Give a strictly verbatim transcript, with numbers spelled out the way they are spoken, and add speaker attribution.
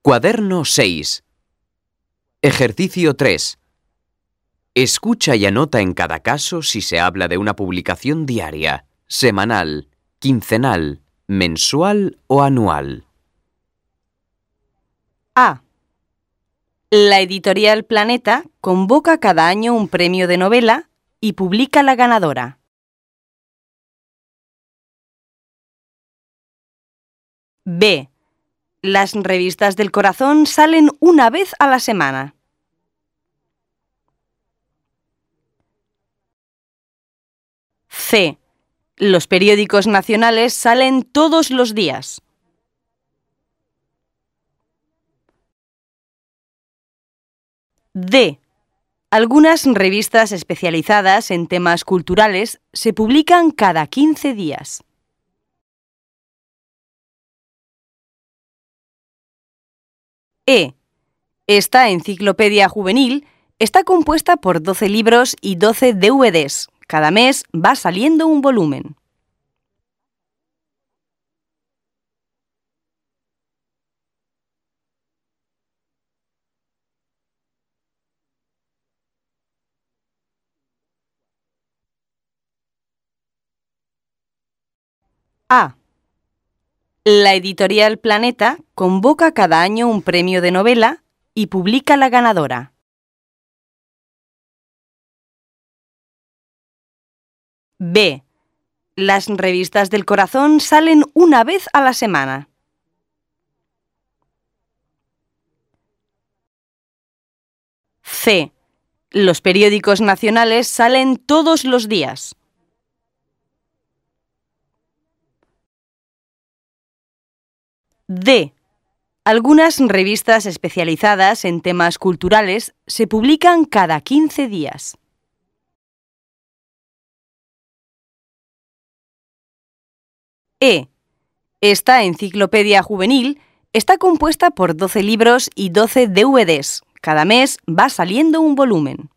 Speaker 1: Cuaderno seis. Ejercicio tres. Escucha y anota en cada caso si se habla de una publicación diaria, semanal, quincenal, mensual o anual.
Speaker 2: A. La editorial Planeta convoca cada año un premio de novela y publica la ganadora. B. Las revistas del corazón salen una vez a la semana. C. Los periódicos nacionales salen todos los días. D. Algunas revistas especializadas en temas culturales se publican cada quince días. E. Esta enciclopedia juvenil está compuesta por doce libros y doce D V Ds. Cada mes va saliendo un volumen. A. La editorial Planeta convoca cada año un premio de novela y publica la ganadora. B. Las revistas del corazón salen una vez a la semana. C. Los periódicos nacionales salen todos los días. D. Algunas revistas especializadas en temas culturales se publican cada quince días. E. Esta enciclopedia juvenil está compuesta por doce libros y doce D V Ds. Cada mes va saliendo un volumen.